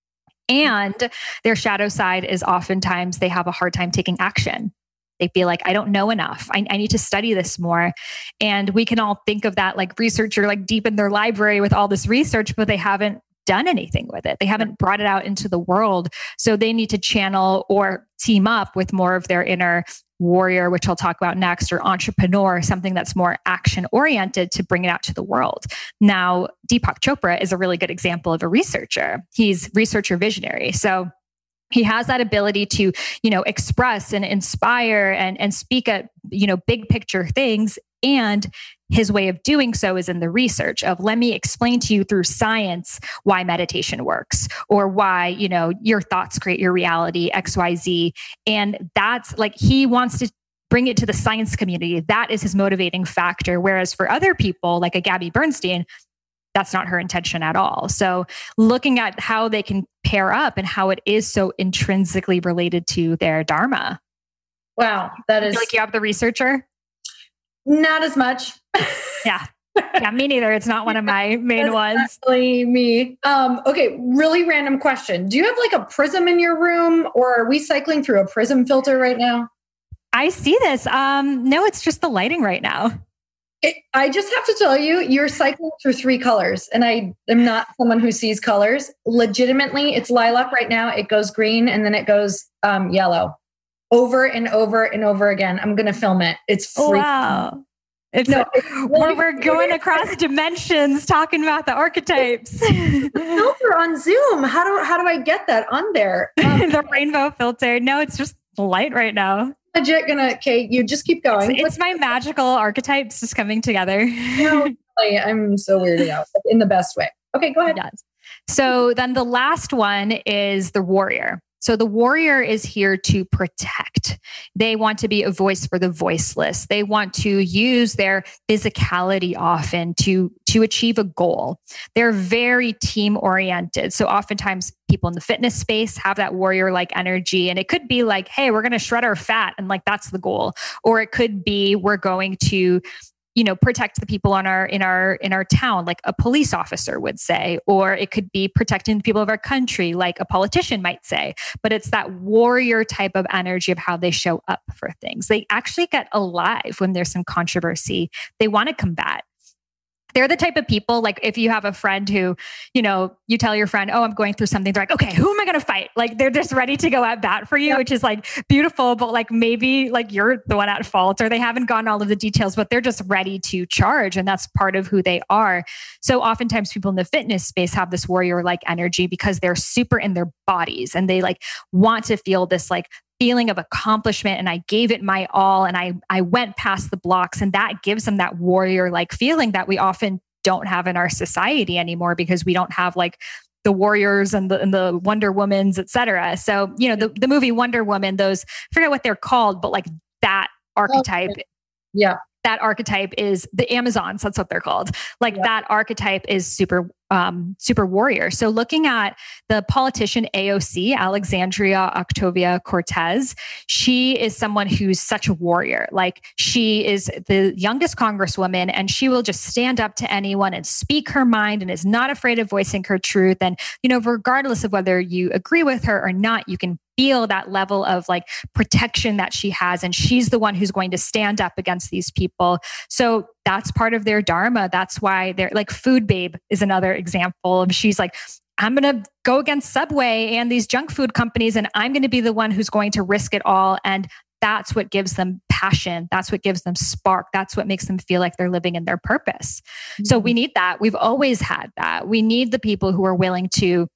And their shadow side is oftentimes they have a hard time taking action. They feel like, I don't know enough. I need to study this more. And we can all think of that researcher deep in their library with all this research, but they haven't done anything with it. They haven't brought it out into the world. So they need to channel or team up with more of their inner warrior, which I'll talk about next, or entrepreneur, something that's more action oriented to bring it out to the world. Now, Deepak Chopra is a really good example of a researcher. He's researcher visionary. So he has that ability to, express and inspire and speak at, big picture things. And his way of doing so is in the research of, let me explain to you through science why meditation works, or why, your thoughts create your reality, XYZ. And that's like, he wants to bring it to the science community. That is his motivating factor. Whereas for other people, like a Gabby Bernstein, that's not her intention at all. So looking at how they can pair up and how it is so intrinsically related to their dharma. Wow. That is like you have the researcher? Not as much. Yeah. Yeah, me neither. It's not one of my main ones. Actually, me. Okay, really random question. Do you have like a prism in your room, or are we cycling through a prism filter right now? I see this. No, it's just the lighting right now. I just have to tell you, you're cycling through 3 colors, and I am not someone who sees colors. Legitimately, it's lilac right now. It goes green, and then it goes yellow. Over and over and over again. I'm going to film it. It's freaking. Wow. We're going across dimensions talking about the archetypes. Filter on Zoom. How do I get that on there? The rainbow filter. No, it's just light right now. Legit okay, you just keep going. It's my magical archetypes just coming together. No, I'm so weirded out in the best way. Okay, go ahead. Yes. So then the last one is the warrior. So the warrior is here to protect. They want to be a voice for the voiceless. They want to use their physicality often to achieve a goal. They're very team oriented. So oftentimes people in the fitness space have that warrior-like energy. And it could be like, hey, we're going to shred our fat. And like, that's the goal. Or it could be, we're going to protect the people in our town, like a police officer would say, or it could be protecting the people of our country, like a politician might say. But it's that warrior type of energy of how they show up for things. They actually get alive when there's some controversy. They want to combat. They're the type of people, like if you have a friend who, you tell your friend, oh, I'm going through something. They're like, okay, who am I going to fight? Like they're just ready to go at bat for you, yep. Which is like beautiful, but like maybe like you're the one at fault, or they haven't gotten all of the details, but they're just ready to charge. And that's part of who they are. So oftentimes people in the fitness space have this warrior-like energy because they're super in their bodies and they like want to feel this like feeling of accomplishment, and I gave it my all, and I went past the blocks, and that gives them that warrior-like feeling that we often don't have in our society anymore because we don't have like the warriors and the Wonder Womans, et cetera. So, the movie Wonder Woman, those, I forget what they're called, but like that archetype. Yeah. That archetype is the Amazons. That's what they're called. Like that archetype is super warrior. So looking at the politician AOC, Alexandria Ocasio-Cortez, she is someone who's such a warrior. Like she is the youngest congresswoman, and she will just stand up to anyone and speak her mind and is not afraid of voicing her truth. And, regardless of whether you agree with her or not, you can feel that level of like protection that she has. And she's the one who's going to stand up against these people. So that's part of their dharma. That's why they're like Food Babe is another example of, she's like, I'm going to go against Subway and these junk food companies, and I'm going to be the one who's going to risk it all. And that's what gives them passion. That's what gives them spark. That's what makes them feel like they're living in their purpose. Mm-hmm. So we need that. We've always had that. We need the people who are willing to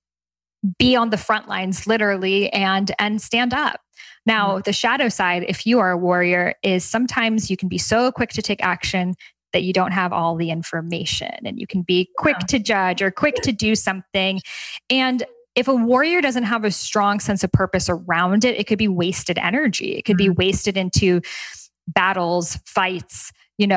be on the front lines, literally, and stand up. Now, the shadow side, if you are a warrior, is sometimes you can be so quick to take action that you don't have all the information, and you can be quick to judge or quick to do something. And if a warrior doesn't have a strong sense of purpose around it, it could be wasted energy. It could be wasted into battles, fights,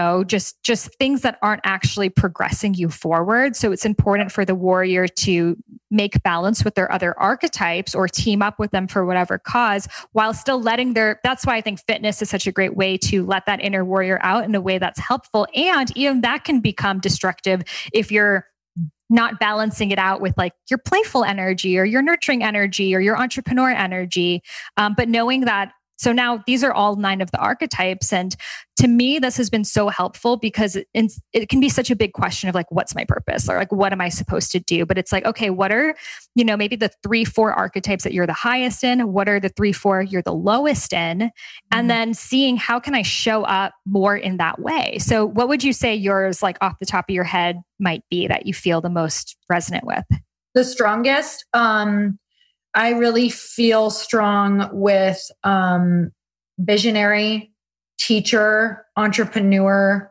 just things that aren't actually progressing you forward. So it's important for the warrior to make balance with their other archetypes or team up with them for whatever cause, while still letting that's why I think fitness is such a great way to let that inner warrior out in a way that's helpful. And even that can become destructive if you're not balancing it out with like your playful energy or your nurturing energy or your entrepreneur energy. But knowing that So now these are all 9 of the archetypes. And to me, this has been so helpful because it can be such a big question of like, what's my purpose? Or like, what am I supposed to do? But it's like, okay, what are, maybe the 3, 4 archetypes that you're the highest in? What are the 3, 4 you're the lowest in? And then seeing how can I show up more in that way? So what would you say yours, like off the top of your head, might be that you feel the most resonant with? The strongest, I really feel strong with visionary, teacher, entrepreneur,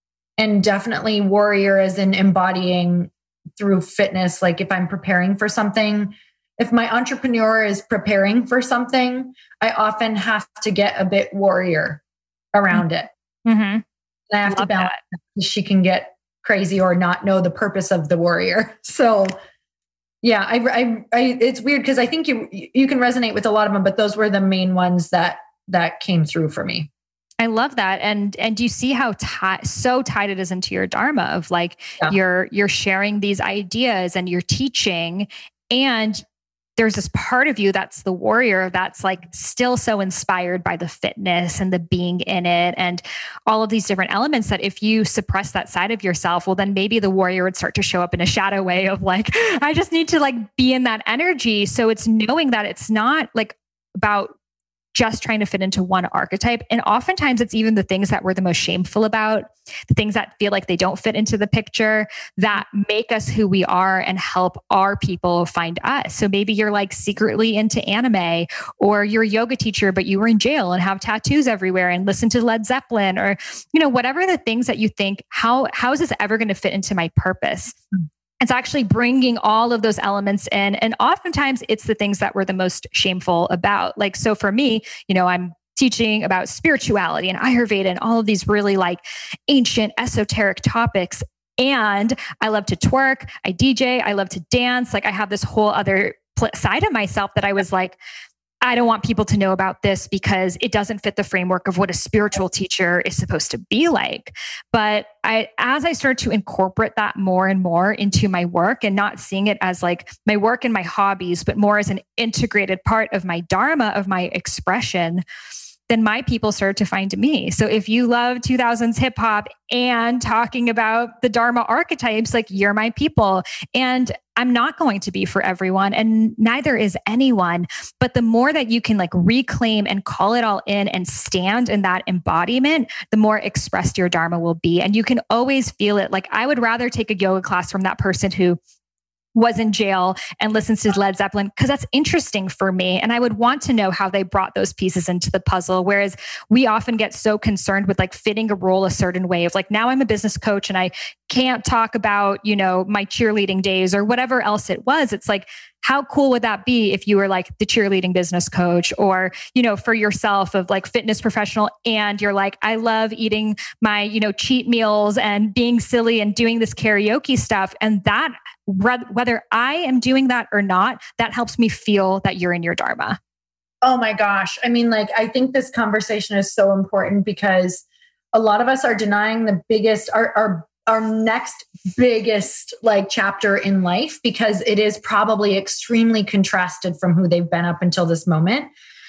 and definitely warrior as in embodying through fitness. Like if I'm preparing for something, if my entrepreneur is preparing for something, I often have to get a bit warrior around it. Mm-hmm. And I have to balance that. She can get crazy or not know the purpose of the warrior. So yeah, I it's weird because I think you can resonate with a lot of them, but those were the main ones that came through for me. I love that. And do you see how so tied it is into your dharma of like, you're sharing these ideas and you're teaching, and there's this part of you that's the warrior that's like still so inspired by the fitness and the being in it and all of these different elements that if you suppress that side of yourself, well, then maybe the warrior would start to show up in a shadow way of like, I just need to like be in that energy. So it's knowing that it's not like about just trying to fit into one archetype. And oftentimes it's even the things that we're the most shameful about, the things that feel like they don't fit into the picture that make us who we are and help our people find us. So maybe you're like secretly into anime, or you're a yoga teacher, but you were in jail and have tattoos everywhere and listen to Led Zeppelin, or, whatever the things that you think, how is this ever going to fit into my purpose? It's actually bringing all of those elements in. And oftentimes it's the things that we're the most shameful about. Like, so for me, I'm teaching about spirituality and Ayurveda and all of these really like ancient esoteric topics. And I love to twerk, I DJ, I love to dance. Like I have this whole other side of myself that I was like, I don't want people to know about this because it doesn't fit the framework of what a spiritual teacher is supposed to be like. But as I started to incorporate that more and more into my work and not seeing it as like my work and my hobbies, but more as an integrated part of my dharma, of my expression, then my people started to find me. So if you love 2000s hip hop and talking about the dharma archetypes, like you're my people. And I'm not going to be for everyone, and neither is anyone. But the more that you can like reclaim and call it all in and stand in that embodiment, the more expressed your dharma will be. And you can always feel it. Like I would rather take a yoga class from that person who was in jail and listens to Led Zeppelin because that's interesting for me. And I would want to know how they brought those pieces into the puzzle. Whereas we often get so concerned with like fitting a role a certain way of like, now I'm a business coach and I can't talk about, my cheerleading days or whatever else it was. It's like, how cool would that be if you were like the cheerleading business coach or, for yourself of like fitness professional and you're like, I love eating my, cheat meals and being silly and doing this karaoke stuff. And that, whether I am doing that or not, that helps me feel that you're in your dharma. Oh my gosh. I mean, like, I think this conversation is so important because a lot of us are denying the biggest, our next biggest like chapter in life because it is probably extremely contrasted from who they've been up until this moment.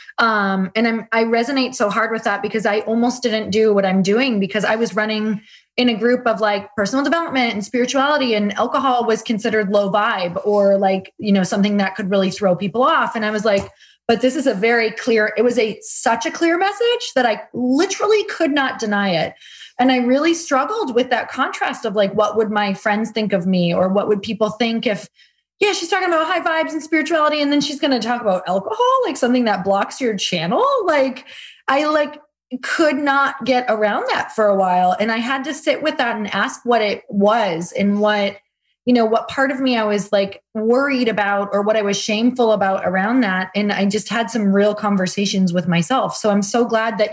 And I resonate so hard with that because I almost didn't do what I'm doing because I was running in a group of like personal development and spirituality, and alcohol was considered low vibe or like, something that could really throw people off. And I was like, but this is a very clear, it was such a clear message that I literally could not deny it. And I really struggled with that contrast of like, what would my friends think of me? Or what would people think if, yeah, she's talking about high vibes and spirituality, and then she's going to talk about alcohol, like something that blocks your channel. Like I could not get around that for a while. And I had to sit with that and ask what it was and what part of me I was like worried about or what I was shameful about around that. And I just had some real conversations with myself. So I'm so glad that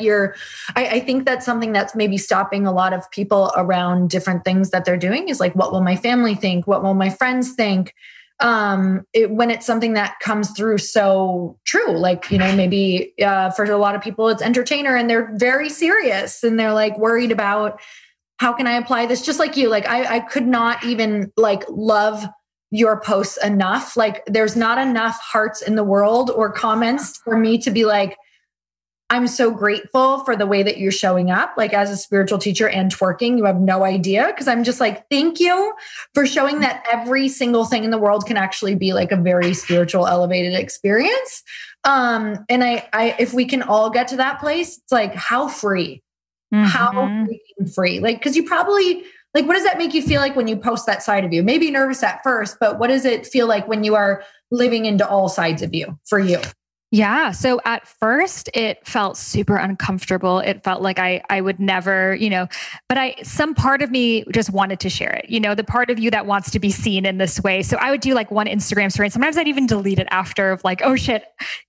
I think that's something that's maybe stopping a lot of people around different things that they're doing is like, what will my family think? What will my friends think? When it's something that comes through so true, like, maybe for a lot of people, it's entertainer and they're very serious and they're like worried about how can I apply this? Just like you, like I could not even like love your posts enough. Like there's not enough hearts in the world or comments for me to be like, I'm so grateful for the way that you're showing up, like as a spiritual teacher and twerking. You have no idea. Cause I'm just like, thank you for showing that every single thing in the world can actually be like a very spiritual, elevated experience. And I, if we can all get to that place, it's like, how free, how freaking free. Like, cause you probably like, what does that make you feel like when you post that side of you? Maybe nervous at first, but what does it feel like when you are living into all sides of you for you? Yeah. So at first it felt super uncomfortable. It felt like I would never, but some part of me just wanted to share it, the part of you that wants to be seen in this way. So I would do like one Instagram story. And sometimes I'd even delete it after of like, oh shit,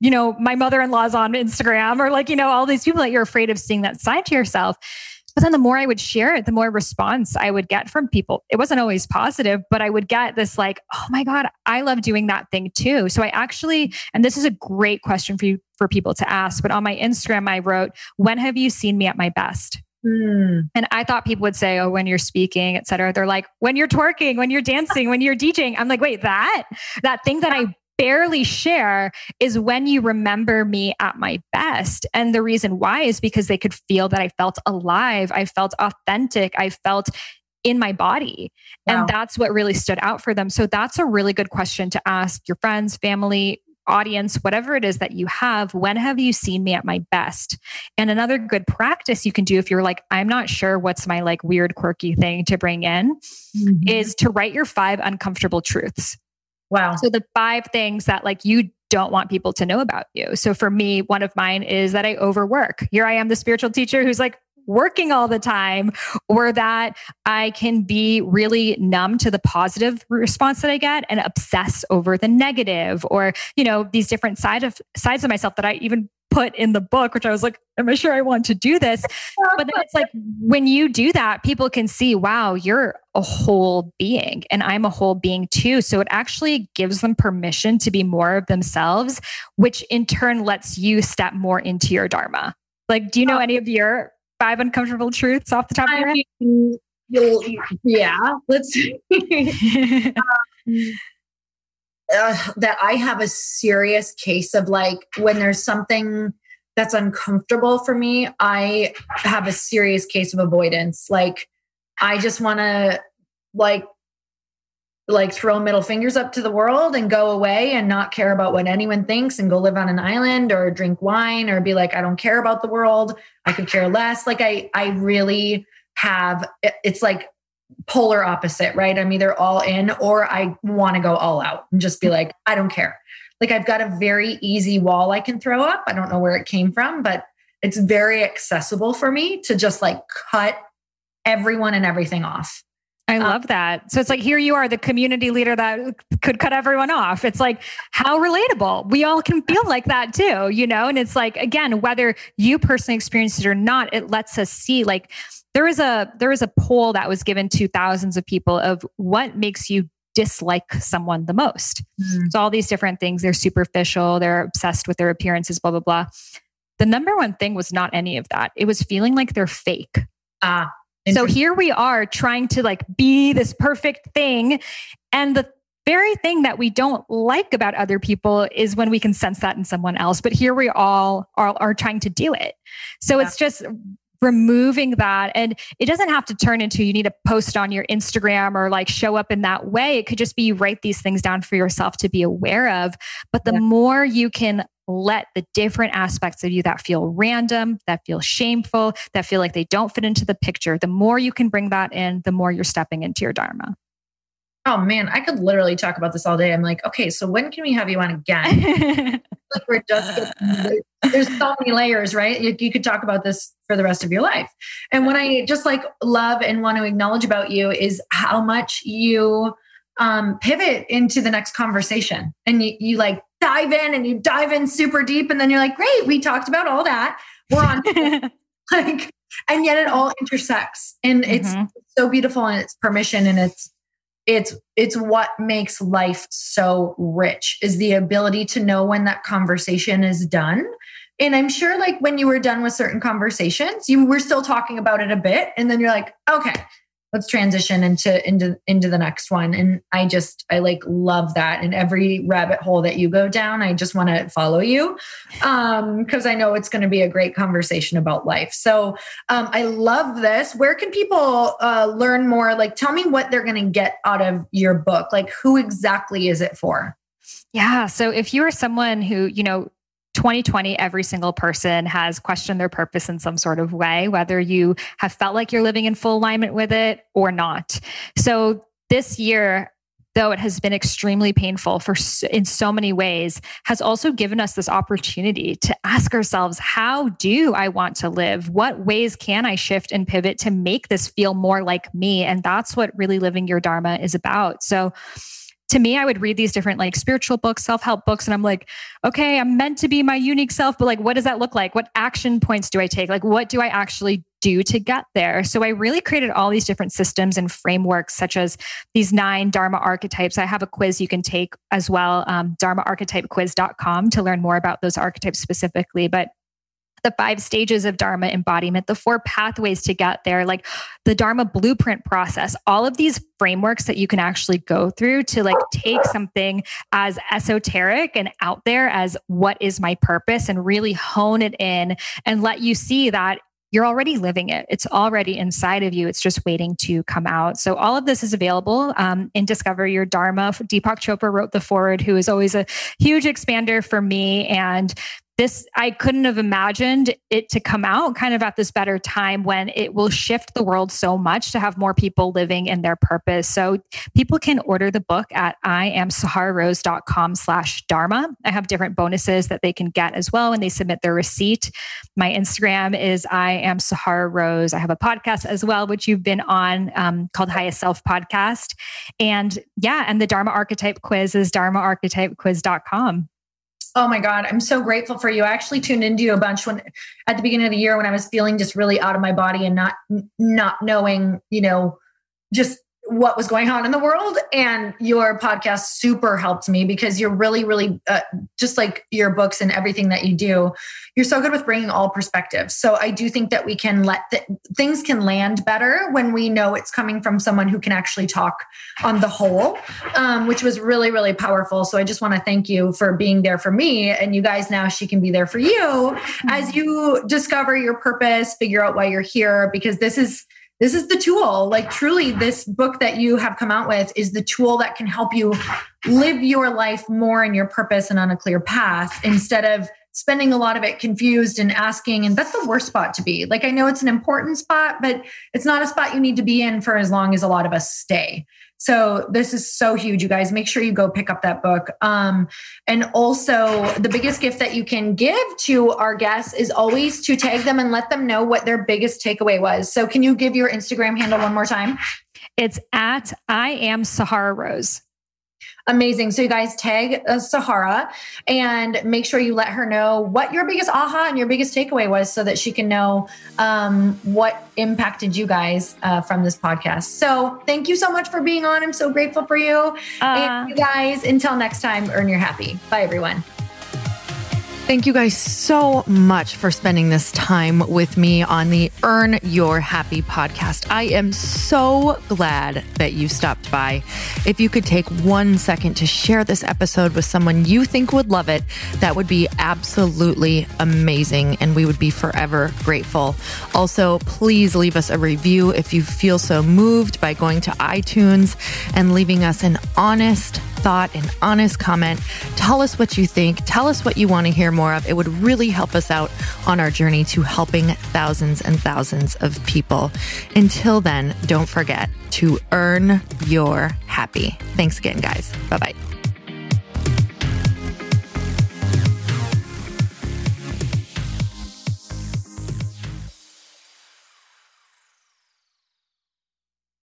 my mother-in-law's on Instagram, or like, all these people that you're afraid of seeing that side to yourself. But then the more I would share it, the more response I would get from people. It wasn't always positive, but I would get this like, oh my God, I love doing that thing too. So I actually, and this is a great question for people to ask, but on my Instagram, I wrote, when have you seen me at my best? And I thought people would say, oh, when you're speaking, et cetera. They're like, when you're twerking, when you're dancing, when you're DJing. I'm like, wait, that thing that I barely share is when you remember me at my best. And the reason why is because they could feel that I felt alive. I felt authentic. I felt in my body. Wow. And that's what really stood out for them. So that's a really good question to ask your friends, family, audience, whatever it is that you have. When have you seen me at my best? And another good practice you can do if you're like, I'm not sure what's my like weird, quirky thing to bring in, is to write your 5 uncomfortable truths. Wow. So the 5 things that like you don't want people to know about you. So for me, one of mine is that I overwork. Here I am, the spiritual teacher who's like working all the time, or that I can be really numb to the positive response that I get and obsess over the negative, or, these different sides of myself that I even put in the book, which I was like, am I sure I want to do this? But then it's like, when you do that, people can see, wow, you're a whole being and I'm a whole being too. So it actually gives them permission to be more of themselves, which in turn lets you step more into your dharma. Like, do you know any of your 5 uncomfortable truths off the top of your head? Yeah, let's see. That I have a serious case of like, when there's something that's uncomfortable for me, I have a serious case of avoidance. Like, I just want to like throw middle fingers up to the world and go away and not care about what anyone thinks and go live on an island or drink wine or be like, I don't care about the world. I could care less. Like I really have, it's like polar opposite, right? I'm either all in or I want to go all out and just be like, I don't care. Like, I've got a very easy wall I can throw up. I don't know where it came from, but it's very accessible for me to just like cut everyone and everything off. I love that. So it's like, here you are, the community leader that could cut everyone off. It's like, how relatable. We all can feel like that too, And it's like, again, whether you personally experience it or not, it lets us see, like, there is a poll that was given to thousands of people of what makes you dislike someone the most. So all these different things, they're superficial, they're obsessed with their appearances, blah, blah, blah. The number one thing was not any of that. It was feeling like they're fake. So here we are trying to like be this perfect thing. And the very thing that we don't like about other people is when we can sense that in someone else. But here we all are trying to do it. So it's just removing that. And it doesn't have to turn into you need to post on your Instagram or like show up in that way. It could just be you write these things down for yourself to be aware of. But the more you can let the different aspects of you that feel random, that feel shameful, that feel like they don't fit into the picture, the more you can bring that in, the more you're stepping into your dharma. Oh man, I could literally talk about this all day. I'm like, okay, so when can we have you on again? Like, we're just there's so many layers, right? You could talk about this for the rest of your life. And what I just like love and want to acknowledge about you is how much you pivot into the next conversation, and you like dive in and you dive in super deep, and then you're like, great, we talked about all that. We're on like, and yet it all intersects, and it's so beautiful, and it's permission, and it's what makes life so rich is the ability to know when that conversation is done. And I'm sure like when you were done with certain conversations, you were still talking about it a bit. And then you're like, okay, let's transition into the next one. And I like love that. And every rabbit hole that you go down, I just want to follow you because I know it's going to be a great conversation about life. So I love this. Where can people learn more? Like, tell me what they're going to get out of your book. Like, who exactly is it for? Yeah. So if you are someone who, 2020, every single person has questioned their purpose in some sort of way, whether you have felt like you're living in full alignment with it or not. So this year, though it has been extremely painful in so many ways, has also given us this opportunity to ask ourselves, how do I want to live? What ways can I shift and pivot to make this feel more like me? And that's what really living your Dharma is about. So to me, I would read these different like spiritual books, self-help books, and I'm like, okay, I'm meant to be my unique self, but like, what does that look like? What action points do I take? Like, what do I actually do to get there? So I really created all these different systems and frameworks, such as these 9 Dharma archetypes. I have a quiz you can take as well, dharmaarchetypequiz.com to learn more about those archetypes specifically. But the 5 stages of Dharma embodiment, the 4 pathways to get there, like the Dharma blueprint process, all of these frameworks that you can actually go through to like take something as esoteric and out there as what is my purpose and really hone it in and let you see that you're already living it. It's already inside of you. It's just waiting to come out. So all of this is available in Discover Your Dharma. Deepak Chopra wrote the foreword, who is always a huge expander for me. And this, I couldn't have imagined it to come out kind of at this better time when it will shift the world so much to have more people living in their purpose. So people can order the book at iamsahararose.com/Dharma. I have different bonuses that they can get as well when they submit their receipt. My Instagram is iamsahararose. I have a podcast as well, which you've been on, called Highest Self Podcast. And the Dharma Archetype Quiz is dharmaarchetypequiz.com. Oh my God, I'm so grateful for you. I actually tuned into you a bunch at the beginning of the year when I was feeling just really out of my body and not knowing, just what was going on in the world. And your podcast super helped me because you're really, really just like your books and everything that you do, you're so good with bringing all perspectives. So I do think that we can things can land better when we know it's coming from someone who can actually talk on the whole, which was really, really powerful. So I just want to thank you for being there for me. And you guys, now she can be there for you as you discover your purpose, figure out why you're here, because this is the tool. Like truly, this book that you have come out with is the tool that can help you live your life more in your purpose and on a clear path instead of spending a lot of it confused and asking. And that's the worst spot to be. Like, I know it's an important spot, but it's not a spot you need to be in for as long as a lot of us stay. So this is so huge, you guys. Make sure you go pick up that book. And also, the biggest gift that you can give to our guests is always to tag them and let them know what their biggest takeaway was. So can you give your Instagram handle one more time? It's at iamsahararose. Amazing. So you guys tag Sahara and make sure you let her know what your biggest aha and your biggest takeaway was so that she can know what impacted you guys from this podcast. So thank you so much for being on. I'm so grateful for you. And you guys, until next time, earn your happy. Bye, everyone. Thank you guys so much for spending this time with me on the Earn Your Happy podcast. I am so glad that you stopped by. If you could take 1 second to share this episode with someone you think would love it, that would be absolutely amazing, and we would be forever grateful. Also, please leave us a review if you feel so moved by going to iTunes and leaving us an honest thought, an honest comment. Tell us what you think. Tell us what you want to hear more of. It would really help us out on our journey to helping thousands and thousands of people. Until then, don't forget to earn your happy. Thanks again, guys. Bye-bye.